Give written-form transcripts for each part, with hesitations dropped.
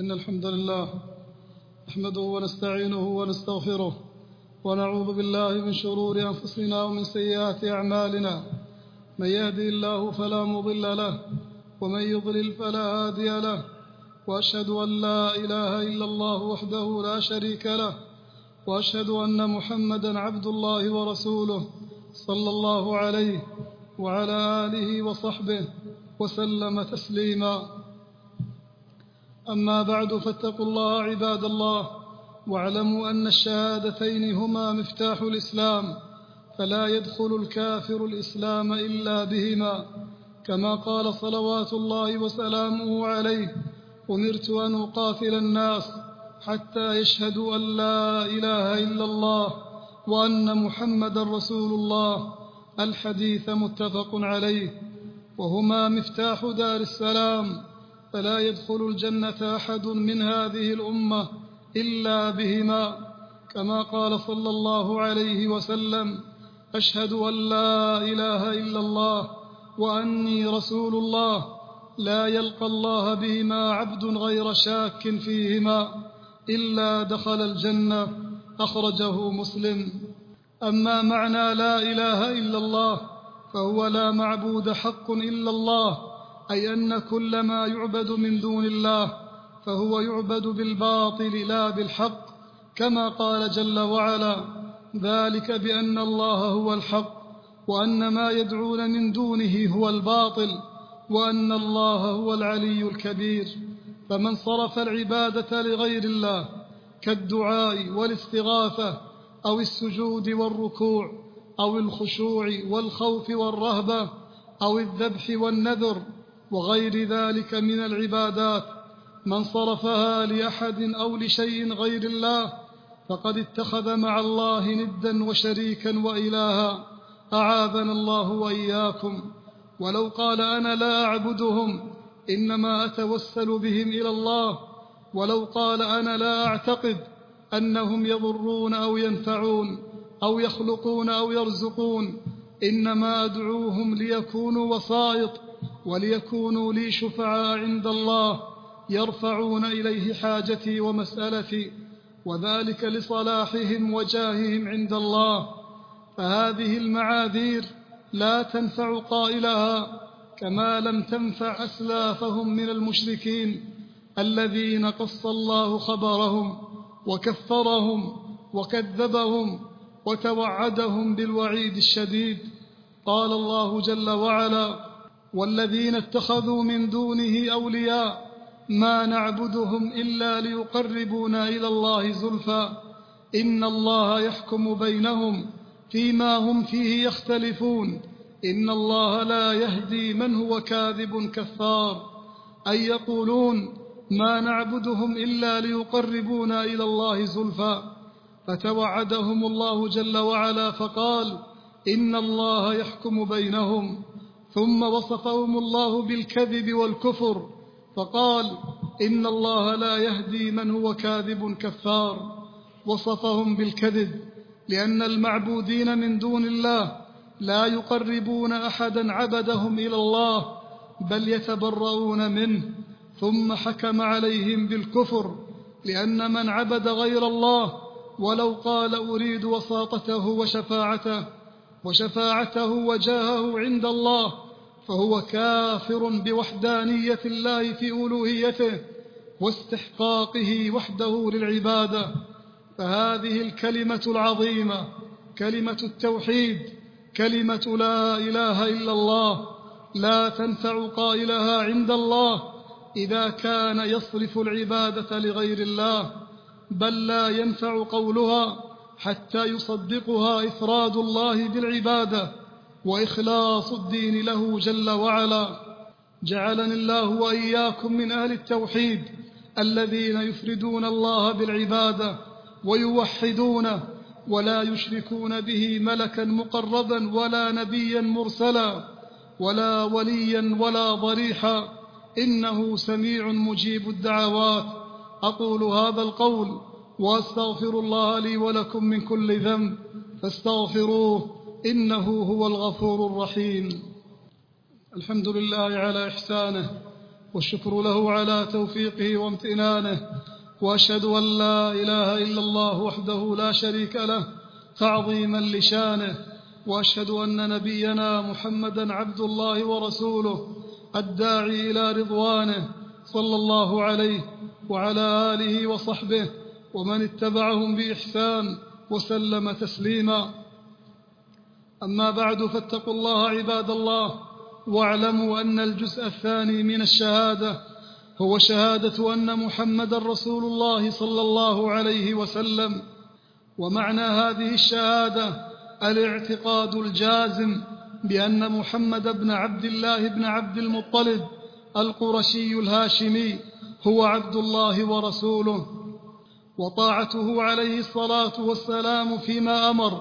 إن الحمد لله نحمده ونستعينه ونستغفره ونعوذ بالله من شرور أنفسنا ومن سيئات أعمالنا. من يهدي الله فلا مضل له ومن يضلل فلا هادي له، وأشهد أن لا إله إلا الله وحده لا شريك له، وأشهد أن محمدا عبد الله ورسوله صلى الله عليه وعلى آله وصحبه وسلم تسليما. أما بعد، فاتقوا الله عباد الله، واعلموا أن الشهادتين هما مفتاح الإسلام، فلا يدخل الكافر الإسلام إلا بهما، كما قال صلوات الله وسلامه عليه: أمرت أن أقاتل الناس حتى يشهدوا أن لا إله إلا الله وأن محمدا رسول الله. الحديث متفق عليه، وهما مفتاح دار السلام، فلا يدخل الجنة أحد من هذه الأمة إلا بهما، كما قال صلى الله عليه وسلم: أشهد أن لا إله إلا الله وأني رسول الله، لا يلقى الله بهما عبد غير شاك فيهما إلا دخل الجنة. أخرجه مسلم. أما معنى لا إله إلا الله فهو لا معبود حق إلا الله، أي أن كل ما يعبد من دون الله فهو يعبد بالباطل لا بالحق، كما قال جل وعلا: ذلك بأن الله هو الحق وأن ما يدعون من دونه هو الباطل وأن الله هو العلي الكبير. فمن صرف العبادة لغير الله كالدعاء والاستغاثة أو السجود والركوع أو الخشوع والخوف والرهبة أو الذبح والنذر وغير ذلك من العبادات، من صرفها لأحد أو لشيء غير الله فقد اتخذ مع الله ندا وشريكا وإلها، أعاذنا الله وإياكم. ولو قال: أنا لا أعبدهم إنما أتوسل بهم إلى الله، ولو قال: أنا لا أعتقد أنهم يضرون أو ينفعون أو يخلقون أو يرزقون، إنما أدعوهم ليكونوا وسائط وليكونوا لي شفعاء عند الله يرفعون إليه حاجتي ومسألتي، وذلك لصلاحهم وجاههم عند الله، فهذه المعاذير لا تنفع قائلها، كما لم تنفع أسلافهم من المشركين الذين قص الله خبرهم وكفرهم وكذبهم وتوعدهم بالوعيد الشديد. قال الله جل وعلا: والذين اتخذوا من دونه أولياء ما نعبدهم إلا ليقربونا إلى الله زلفى إن الله يحكم بينهم فيما هم فيه يختلفون إن الله لا يهدي من هو كاذب كفار. أي يقولون: ما نعبدهم إلا ليقربونا إلى الله زلفى، فتوعدهم الله جل وعلا فقال: إن الله يحكم بينهم. ثم وصفهم الله بالكذب والكفر فقال: إن الله لا يهدي من هو كاذب كفار. وصفهم بالكذب لأن المعبودين من دون الله لا يقربون أحدا عبدهم إلى الله بل يتبرؤون منه. ثم حكم عليهم بالكفر لأن من عبد غير الله ولو قال: أريد وساطته وشفاعته وجاهه عند الله، فهو كافر بوحدانية الله في ألوهيته واستحقاقه وحده للعبادة. فهذه الكلمة العظيمة، كلمة التوحيد، كلمة لا إله إلا الله، لا تنفع قائلها عند الله إذا كان يصرف العبادة لغير الله، بل لا ينفع قولها حتى يصدقها إفراد الله بالعبادة وإخلاص الدين له جل وعلا. جعلني الله وإياكم من أهل التوحيد الذين يفردون الله بالعبادة ويوحدونه ولا يشركون به ملكا مقربا ولا نبيا مرسلا ولا وليا ولا ضريحا، إنه سميع مجيب الدعوات. أقول هذا القول وأستغفر الله لي ولكم من كل ذنب فاستغفروه إنه هو الغفور الرحيم. الحمد لله على إحسانه، والشكر له على توفيقه وامتنانه، وأشهد أن لا إله إلا الله وحده لا شريك له تعظيما لشانه، وأشهد أن نبينا محمدا عبد الله ورسوله الداعي إلى رضوانه، صلى الله عليه وعلى آله وصحبه ومن اتبعهم بإحسان وسلم تسليما. أما بعد، فاتقوا الله عباد الله، واعلموا أن الجزء الثاني من الشهادة هو شهادة أن محمدا رسول الله صلى الله عليه وسلم. ومعنى هذه الشهادة الاعتقاد الجازم بأن محمد بن عبد الله بن عبد المطلب القرشي الهاشمي هو عبد الله ورسوله، وطاعته عليه الصلاة والسلام فيما أمر،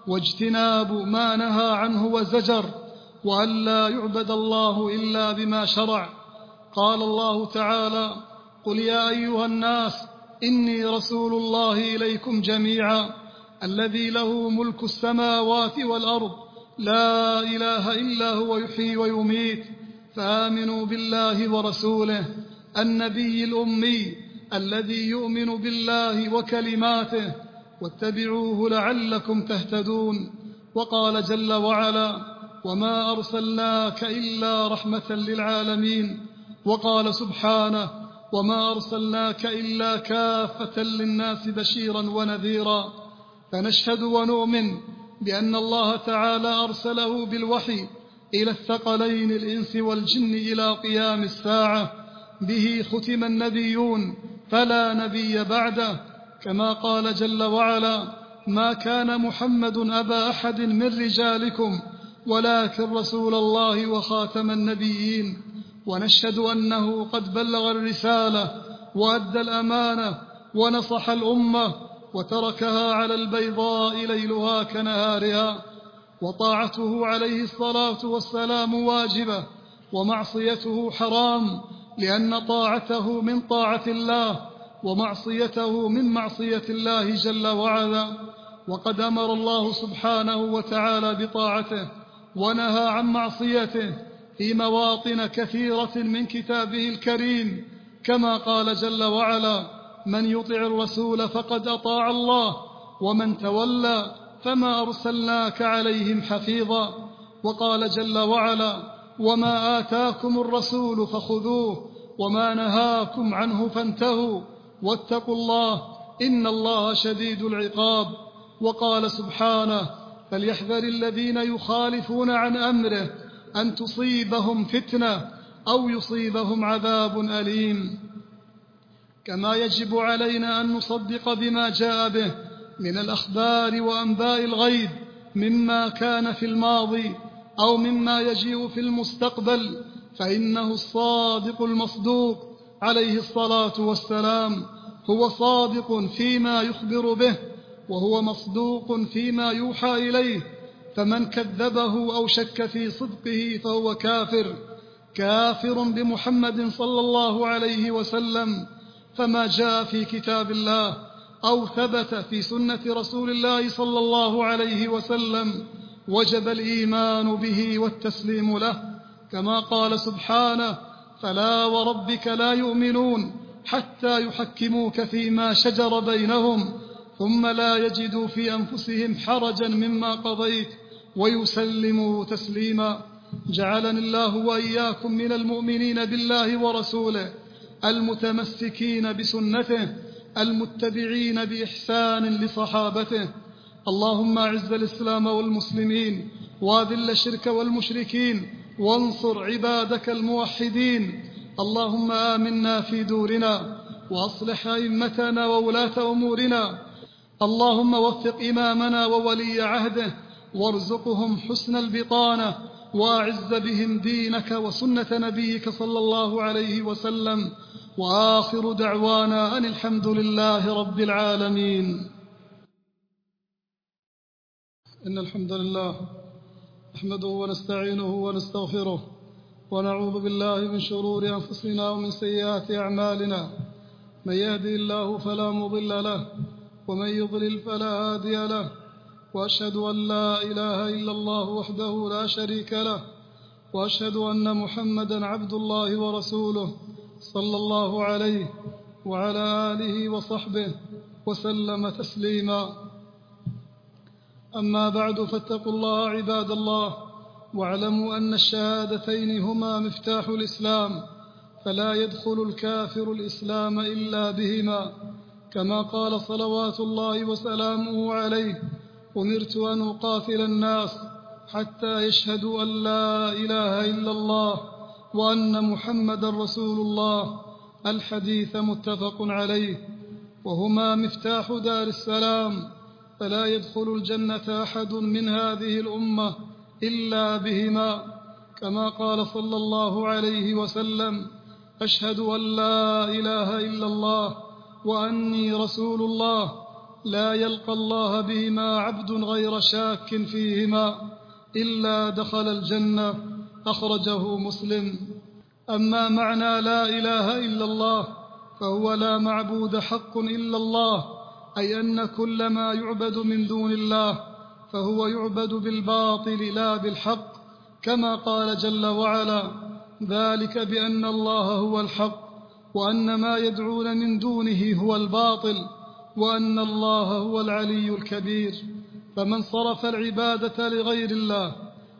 واجتناب ما نهى عنه وزجر، وأن لا يعبد الله إلا بما شرع. قال الله تعالى: قل يا أيها الناس إني رسول الله إليكم جميعا الذي له ملك السماوات والأرض لا إله إلا هو يحيي ويميت، فآمنوا بالله ورسوله النبي الأمي الذي يؤمن بالله وكلماته، واتبعوه لعلكم تهتدون. وقال جل وعلا: وما أرسلناك إلا رحمة للعالمين. وقال سبحانه: وما أرسلناك إلا كافة للناس بشيرا ونذيرا. فنشهد ونؤمن بأن الله تعالى أرسله بالوحي إلى الثقلين الإنس والجن إلى قيام الساعة، به ختم النبيون فلا نبي بعده، كما قال جل وعلا: ما كان محمد أبا أحد من رجالكم ولكن رسول الله وخاتم النبيين. ونشهد أنه قد بلغ الرسالة وأدى الأمانة ونصح الأمة وتركها على البيضاء ليلها كنهارها، وطاعته عليه الصلاة والسلام واجبة، ومعصيته حرام، لأن طاعته من طاعة الله ومعصيته من معصية الله جل وعلا. وقد أمر الله سبحانه وتعالى بطاعته ونهى عن معصيته في مواطن كثيرة من كتابه الكريم، كما قال جل وعلا: من يطع الرسول فقد أطاع الله ومن تولى فما أرسلناك عليهم حفيظا. وقال جل وعلا: وما آتاكم الرسول فخذوه وما نهاكم عنه فانتهوا واتقوا الله إن الله شديد العقاب. وقال سبحانه: فليحذر الذين يخالفون عن أمره أن تصيبهم فتنة أو يصيبهم عذاب أليم. كما يجب علينا أن نصدق بما جاء به من الأخبار وأنباء الغيب مما كان في الماضي أو مما يجيء في المستقبل، فإنه الصادق المصدوق عليه الصلاة والسلام هو صادق فيما يخبر به، وهو مصدوق فيما يوحى إليه، فمن كذبه أو شك في صدقه فهو كافر بمحمد صلى الله عليه وسلم. فما جاء في كتاب الله أو ثبت في سنة رسول الله صلى الله عليه وسلم وجب الإيمان به والتسليم له، كما قال سبحانه: فلا وربك لا يؤمنون حتى يحكموك فيما شجر بينهم ثم لا يجدوا في أنفسهم حرجا مما قضيت ويسلموا تسليما. جعلني الله وإياكم من المؤمنين بالله ورسوله المتمسكين بسنته المتبعين بإحسان لصحابته. اللهم أعز الإسلام والمسلمين وأذل الشرك والمشركين وانصر عبادك الموحدين. اللهم آمنا في دورنا وأصلح أئمتنا وولاة أمورنا. اللهم وفق إمامنا وولي عهده وارزقهم حسن البطانة، وأعز بهم دينك وسنة نبيك صلى الله عليه وسلم. وآخر دعوانا أن الحمد لله رب العالمين. إن الحمد لله نحمده ونستعينه ونستغفره ونعوذ بالله من شرور أنفسنا ومن سيئات أعمالنا، من يهدي الله فلا مضل له ومن يضلل فلا هادي له، وأشهد أن لا إله إلا الله وحده لا شريك له، وأشهد أن محمدا عبد الله ورسوله صلى الله عليه وعلى آله وصحبه وسلم تسليما. أما بعد، فاتقوا الله عباد الله، واعلموا أن الشهادتين هما مفتاح الإسلام، فلا يدخل الكافر الإسلام إلا بهما، كما قال صلوات الله وسلامه عليه: أمرت أن أقاتل الناس حتى يشهدوا أن لا إله إلا الله وأن محمدا رسول الله. الحديث متفق عليه. وهما مفتاح دار السلام، فلا يدخل الجنة أحد من هذه الأمة إلا بهما، كما قال صلى الله عليه وسلم: أشهد أن لا إله إلا الله وأني رسول الله، لا يلقى الله بهما عبد غير شاك فيهما إلا دخل الجنة. أخرجه مسلم. أما معنى لا إله إلا الله فهو لا معبود حق إلا الله، أي أن كل ما يعبد من دون الله فهو يعبد بالباطل لا بالحق، كما قال جل وعلا: ذلك بأن الله هو الحق وأن ما يدعون من دونه هو الباطل وأن الله هو العلي الكبير. فمن صرف العبادة لغير الله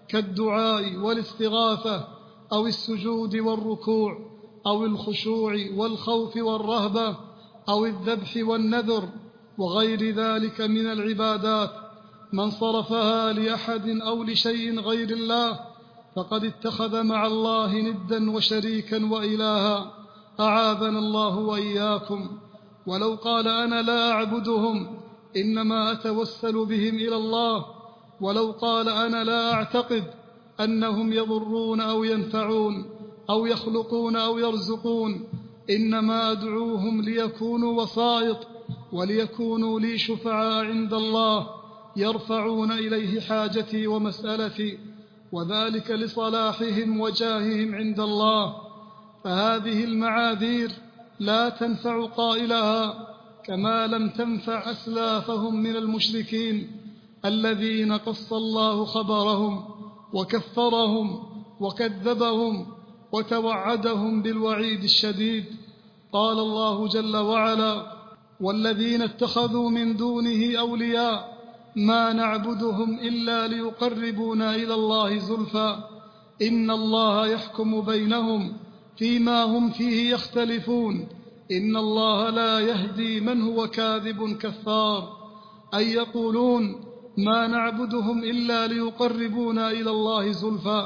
كالدعاء والاستغاثة أو السجود والركوع أو الخشوع والخوف والرهبة أو الذبح والنذر وغير ذلك من العبادات، من صرفها لأحد أو لشيء غير الله فقد اتخذ مع الله ندا وشريكا وإلها، أعاذنا الله وإياكم. ولو قال: أنا لا أعبدهم إنما أتوسل بهم إلى الله، ولو قال: أنا لا أعتقد أنهم يضرون أو ينفعون أو يخلقون أو يرزقون، إنما أدعوهم ليكونوا وسائط وليكونوا لي شفعاء عند الله يرفعون إليه حاجتي ومسألتي، وذلك لصلاحهم وجاههم عند الله. فهذه المعاذير لا تنفع قائلها، كما لم تنفع أسلافهم من المشركين الذين قص الله خبرهم وكفرهم وكذبهم وتوعدهم بالوعيد الشديد. قال الله جل وعلا: والذين اتخذوا من دونه أولياء ما نعبدهم إلا ليقربونا إلى الله زلفى إن الله يحكم بينهم فيما هم فيه يختلفون إن الله لا يهدي من هو كاذب كفار. أي يقولون: ما نعبدهم إلا ليقربونا إلى الله زلفى،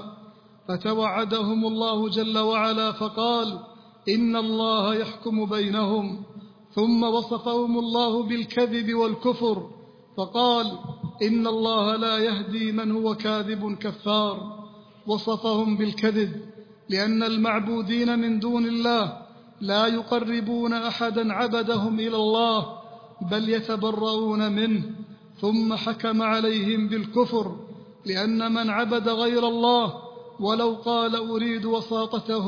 فتوعدهم الله جل وعلا فقال: إن الله يحكم بينهم. ثم وصفهم الله بالكذب والكفر فقال: إن الله لا يهدي من هو كاذب كفار. وصفهم بالكذب لأن المعبودين من دون الله لا يقربون أحدا عبدهم إلى الله بل يتبرؤون منه. ثم حكم عليهم بالكفر لأن من عبد غير الله ولو قال: أريد وساطته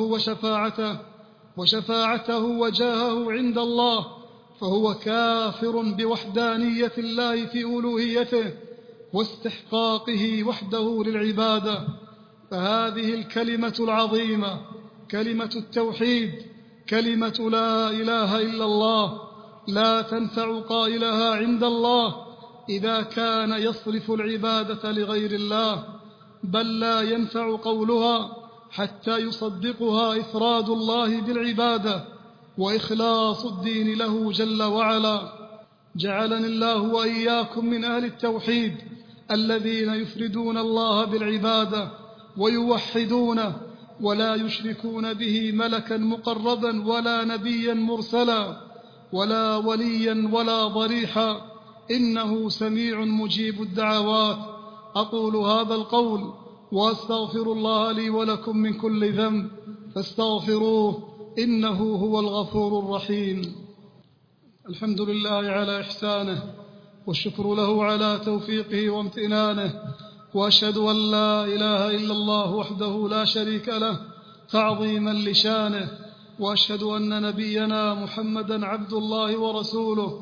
وشفاعته وجاهه عند الله، فهو كافر بوحدانية الله في ألوهيته واستحقاقه وحده للعبادة. فهذه الكلمة العظيمة، كلمة التوحيد، كلمة لا إله إلا الله، لا تنفع قائلها عند الله إذا كان يصرف العبادة لغير الله، بل لا ينفع قولها حتى يصدقها إفراد الله بالعبادة وإخلاص الدين له جل وعلا. جعلني الله وإياكم من أهل التوحيد الذين يفردون الله بالعبادة ويوحدونه ولا يشركون به ملكا مقربا ولا نبيا مرسلا ولا وليا ولا ضريحا، إنه سميع مجيب الدعوات. أقول هذا القول وأستغفر الله لي ولكم من كل ذنب فاستغفروه إنه هو الغفور الرحيم. الحمد لله على إحسانه والشكر له على توفيقه وامتنانه، وأشهد أن لا إله إلا الله وحده لا شريك له تعظيما لشانه، وأشهد أن نبينا محمدا عبد الله ورسوله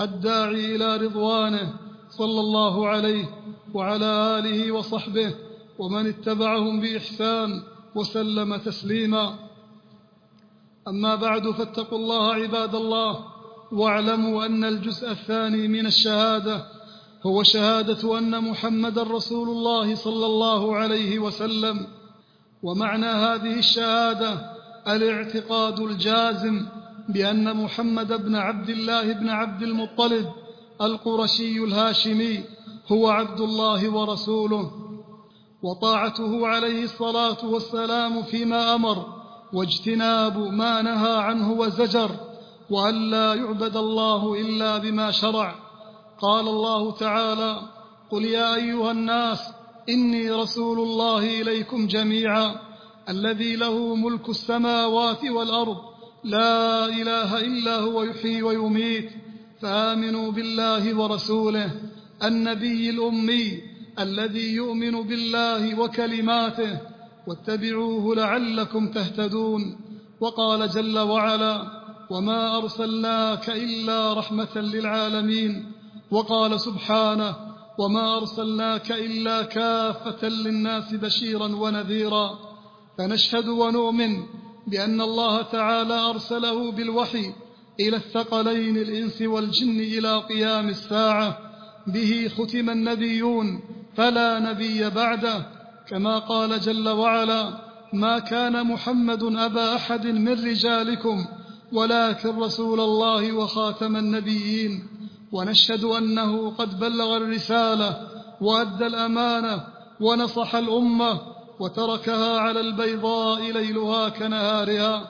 الداعي إلى رضوانه صلى الله عليه وعلى آله وصحبه ومن اتبعهم بإحسان وسلم تسليما. أما بعد، فاتقوا الله عباد الله، واعلموا أن الجزء الثاني من الشهادة هو شهادة أن محمد رسول الله صلى الله عليه وسلم. ومعنى هذه الشهادة الاعتقاد الجازم بأن محمد بن عبد الله بن عبد المطلب القرشي الهاشمي هو عبد الله ورسوله، وطاعته عليه الصلاة والسلام فيما أمر، واجتناب ما نهى عنه وزجر، وأن لا يعبد الله إلا بما شرع. قال الله تعالى: قل يا أيها الناس إني رسول الله إليكم جميعا الذي له ملك السماوات والأرض لا إله إلا هو يحيي ويميت، فآمنوا بالله ورسوله النبي الأمي الذي يؤمن بالله وكلماته، واتبعوه لعلكم تهتدون. وقال جل وعلا: وما أرسلناك إلا رحمة للعالمين. وقال سبحانه: وما أرسلناك إلا كافة للناس بشيرا ونذيرا. فنشهد ونؤمن بأن الله تعالى أرسله بالوحي إلى الثقلين الإنس والجن إلى قيام الساعة، به ختم النبيون فلا نبي بعده، كما قال جل وعلا: ما كان محمد أبا أحد من رجالكم ولكن رسول الله وخاتم النبيين. ونشهد أنه قد بلغ الرسالة وأدى الأمانة ونصح الأمة وتركها على البيضاء ليلها كنهارها.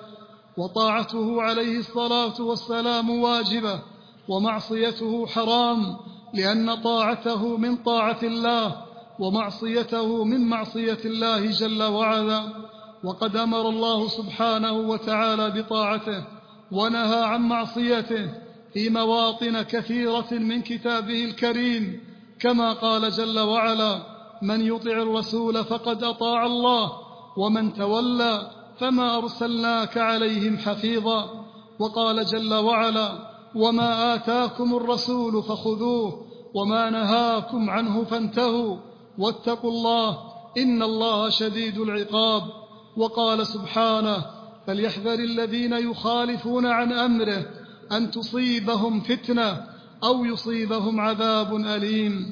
وطاعته عليه الصلاة والسلام واجبة، ومعصيته حرام، لأن طاعته من طاعة الله ومعصيته من معصية الله جل وعلا. وقد أمر الله سبحانه وتعالى بطاعته ونهى عن معصيته في مواطن كثيرة من كتابه الكريم، كما قال جل وعلا: من يطع الرسول فقد أطاع الله ومن تولى فما أرسلناك عليهم حفيظا. وقال جل وعلا: وما آتاكم الرسول فخذوه وما نهاكم عنه فانتهوا واتقوا الله إن الله شديد العقاب. وقال سبحانه: فليحذر الذين يخالفون عن أمره أن تصيبهم فتنة أو يصيبهم عذاب أليم.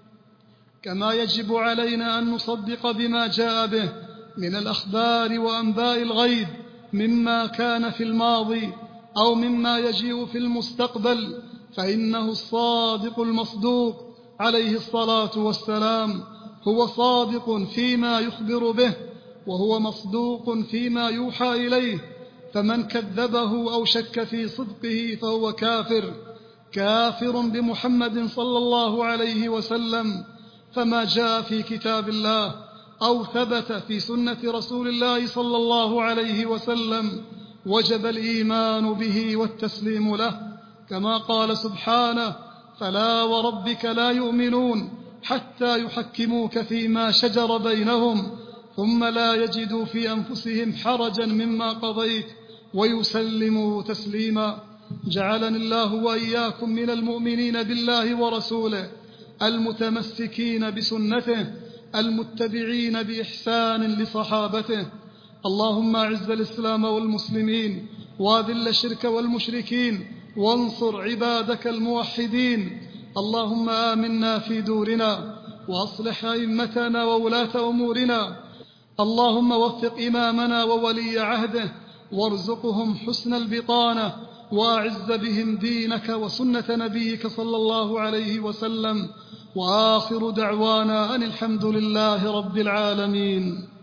كما يجب علينا أن نصدق بما جاء به من الأخبار وأنباء الغيب مما كان في الماضي أو مما يجيء في المستقبل، فإنه الصادق المصدوق عليه الصلاة والسلام هو صادق فيما يخبر به، وهو مصدوق فيما يوحى إليه، فمن كذبه أو شك في صدقه فهو كافر بمحمد صلى الله عليه وسلم. فما جاء في كتاب الله أو ثبت في سنة رسول الله صلى الله عليه وسلم وجب الإيمان به والتسليم له، كما قال سبحانه: فلا وربك لا يؤمنون حتى يحكموك فيما شجر بينهم ثم لا يجدوا في أنفسهم حرجا مما قضيت ويسلموا تسليما. جعلني الله وإياكم من المؤمنين بالله ورسوله المتمسكين بسنته المتبعين بإحسان لصحابته. اللهم أعز الإسلام والمسلمين وأذل الشرك والمشركين وانصر عبادك الموحدين. اللهم آمنا في دورنا وأصلح أئمتنا وولاة أمورنا. اللهم وفق إمامنا وولي عهده وارزقهم حسن البطانة، وأعز بهم دينك وسنة نبيك صلى الله عليه وسلم. وآخر دعوانا أن الحمد لله رب العالمين.